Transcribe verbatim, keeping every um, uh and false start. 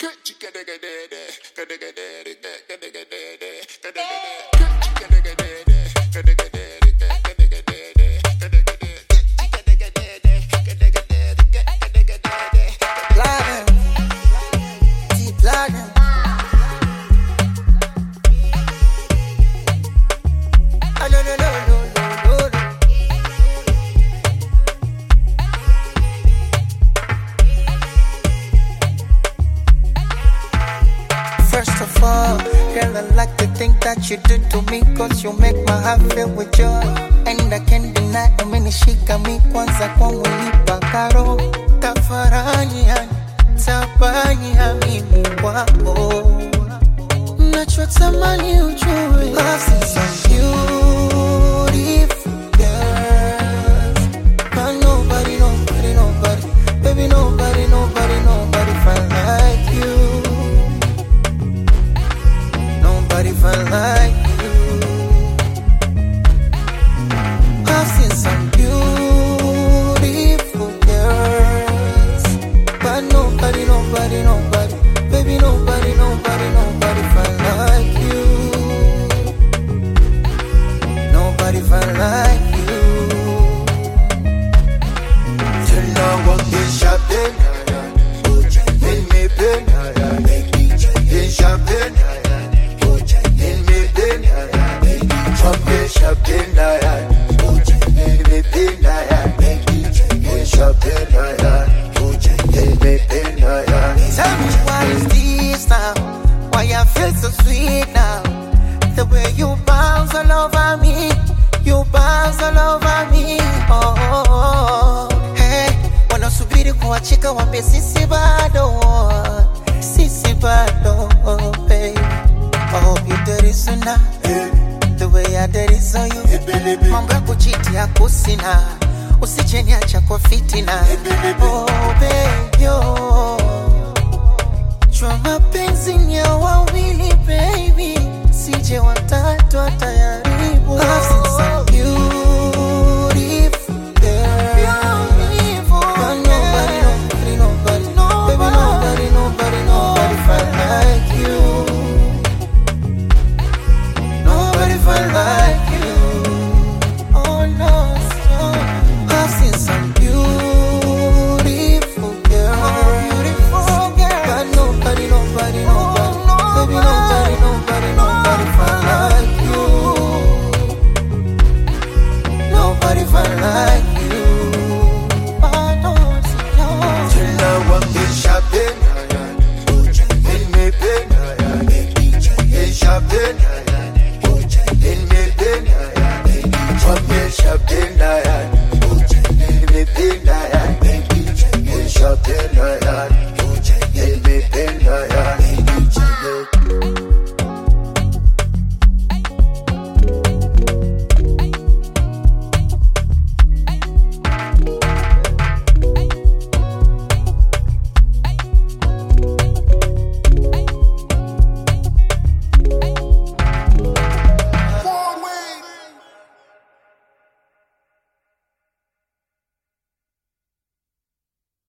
First of all, girl, I like to think that you do to me, cause you make my heart fill with joy. And I can't deny, umenishika mi kwanza kwangu nipa karo. Tafarani yani, tabani ya mimi wako. Nachotamani ujue, love's in some beautiful girls. But nobody, nobody, nobody, baby, nobody, nobody, nobody find like you. Nobody find like you. I've seen some beautiful girls, but nobody, nobody, nobody, baby, nobody, nobody, nobody find like you. Nobody find like you. Till now I'm in shopping, in me pen, in shopping. Shopping, tell me what is this now? Why I feel so sweet now? The way you bounce all over me, you bounce all over me. Oh, oh, oh. Hey, wanasubiri kuachika wambe sisi bado, sisi bado, oh baby. Oh, you dirty sooner. The way I did it so you mambo ya kuchiti ya kusina, usije niacha kwa fitina. Oh baby, oh chwa mapenzi ni ya wawili baby, sije watatu atayaribu. I've seen some beautiful girls, but nobody, nobody, nobody, baby, nobody, nobody, nobody find like you. Nobody find like you. Oh no, so I've seen some beautiful girls, beautiful girls, but nobody, nobody, nobody, baby, nobody, nobody, nobody find like you. Nobody find like you. I don't see no. Till now I'm in shopping, in me pen, in shopping. In me pen, shopping, shopping.